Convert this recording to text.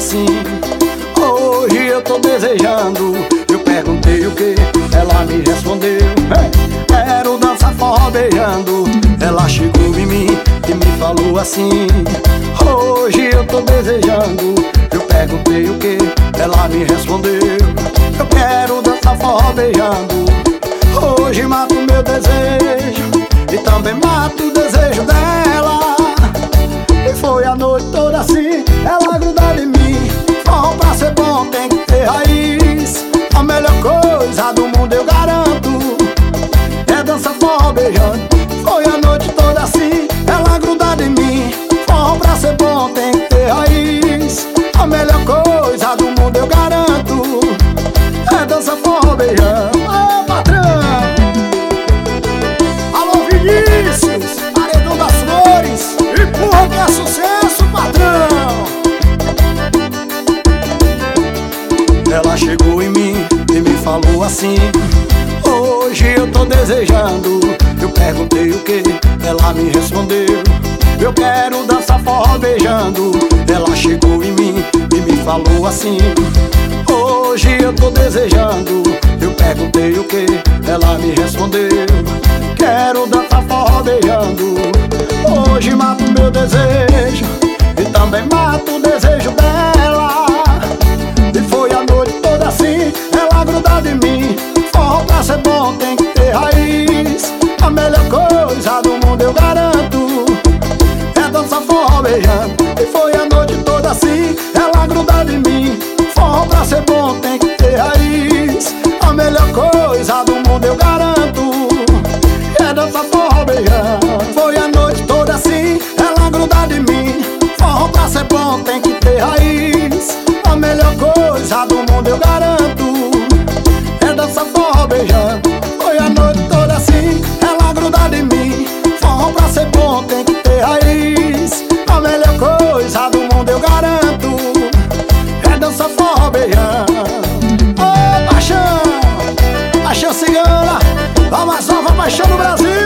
assim: hoje eu tô desejando. Eu perguntei o que, ela me respondeu: quero dançar forró beijando. Ela chegou em mim e me falou assim: hoje eu tô desejando. Eu perguntei o que, ela me respondeu: eu quero dançar forró beijando. Hoje mato meu desejo e também mato o desejo dela. E foi a noite toda assim, ela grudada em mim. Forró pra ser bom tem que ter raiz. A melhor coisa do mundo eu garanto é dançar forró beijando. Foi a noite toda assim, ela grudada em mim. Forró pra ser bom tem que ter raiz. A melhor coisa do mundo eu garanto é dançar forró beijando. Ô patrão! Alô Vinícius, Paredão das Flores, empurra que é sucesso, patrão! Ela chegou em mim e me falou assim: hoje eu tô desejando. Eu perguntei o que, ela me respondeu: eu quero dançar forró beijando. Ela chegou em mim e me falou assim: hoje eu tô desejando. Eu perguntei o que, ela me respondeu: quero dançar forró beijando. Hoje mato meu desejo e também mato o desejo dela. E foi a noite toda assim, ela grudada em mim. Forró pra ser bom tem que ter raiz. A melhor coisa do mundo eu garanto é dançar forró beijando. E foi a noite toda assim, ela grudada em mim. Forró pra ser bom tem que ter raiz. A melhor coisa do mundo eu garanto é dançar forró beijando. Foi a noite toda assim, ela grudada em mim. Forró pra ser bom tem que ter raiz. A melhor coisa do mundo eu garanto é dançar forró beijando. Foi a noite toda assim, ela grudada em mim. Forró pra ser bom tem que ter raiz. A melhor coisa do mundo eu garanto é dançar forró beijando. Ô paixão, paixão cigana, a mais nova paixão do Brasil.